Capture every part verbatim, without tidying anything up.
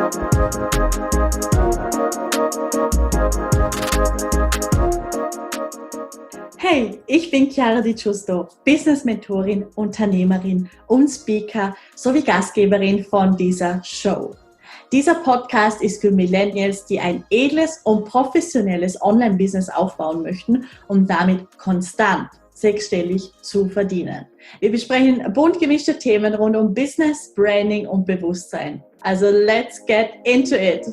Hey, ich bin Chiara Di Giusto, Business-Mentorin, Unternehmerin und Speaker sowie Gastgeberin von dieser Show. Dieser Podcast ist für Millennials, die ein edles und professionelles Online-Business aufbauen möchten, um damit konstant sechsstellig zu verdienen. Wir besprechen bunt gemischte Themen rund um Business, Branding und Bewusstsein. Also let's get into it!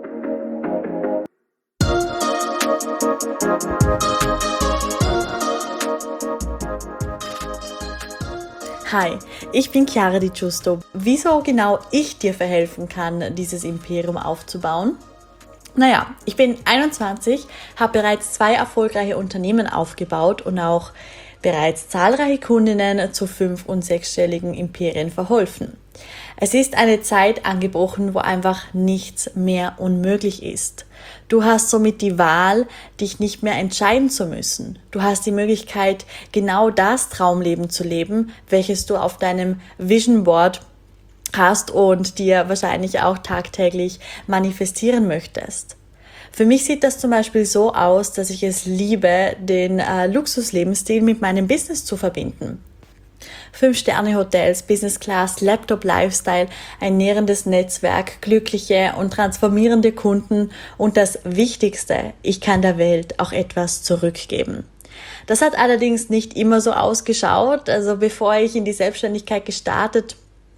Hi, ich bin Chiara Di Giusto. Wieso genau ich dir verhelfen kann, dieses Imperium aufzubauen? Naja, ich bin einundzwanzig, habe bereits zwei erfolgreiche Unternehmen aufgebaut und auch bereits zahlreiche Kundinnen zu fünf- und sechsstelligen Imperien verholfen. Es ist eine Zeit angebrochen, wo einfach nichts mehr unmöglich ist. Du hast somit die Wahl, dich nicht mehr entscheiden zu müssen. Du hast die Möglichkeit, genau das Traumleben zu leben, welches du auf deinem Vision Board hast und dir wahrscheinlich auch tagtäglich manifestieren möchtest. Für mich sieht das zum Beispiel so aus, dass ich es liebe, den äh, Luxuslebensstil mit meinem Business zu verbinden. Fünf-Sterne-Hotels, Business Class, Laptop-Lifestyle, ein nährendes Netzwerk, glückliche und transformierende Kunden und das Wichtigste, ich kann der Welt auch etwas zurückgeben. Das hat allerdings nicht immer so ausgeschaut. Also bevor ich in die Selbstständigkeit gestartet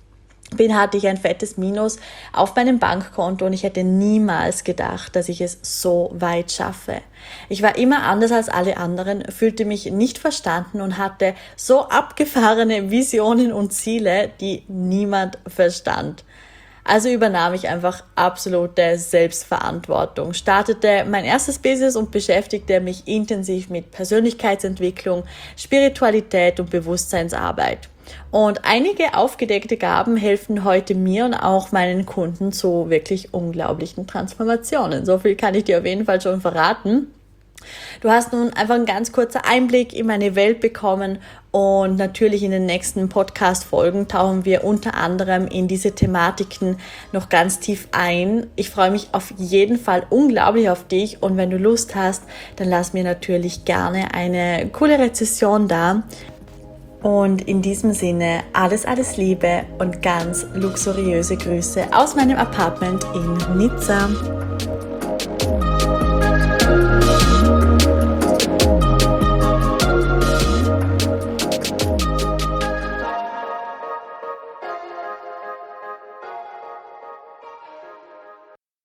bin, hatte ich ein fettes Minus auf meinem Bankkonto und ich hätte niemals gedacht, dass ich es so weit schaffe. Ich war immer anders als alle anderen, fühlte mich nicht verstanden und hatte so abgefahrene Visionen und Ziele, die niemand verstand. Also übernahm ich einfach absolute Selbstverantwortung, startete mein erstes Business und beschäftigte mich intensiv mit Persönlichkeitsentwicklung, Spiritualität und Bewusstseinsarbeit. Und einige aufgedeckte Gaben helfen heute mir und auch meinen Kunden zu wirklich unglaublichen Transformationen. So viel kann ich dir auf jeden Fall schon verraten. Du hast nun einfach einen ganz kurzen Einblick in meine Welt bekommen und natürlich in den nächsten Podcast-Folgen tauchen wir unter anderem in diese Thematiken noch ganz tief ein. Ich freue mich auf jeden Fall unglaublich auf dich und wenn du Lust hast, dann lass mir natürlich gerne eine coole Rezession da. Und in diesem Sinne alles, alles Liebe und ganz luxuriöse Grüße aus meinem Apartment in Nizza.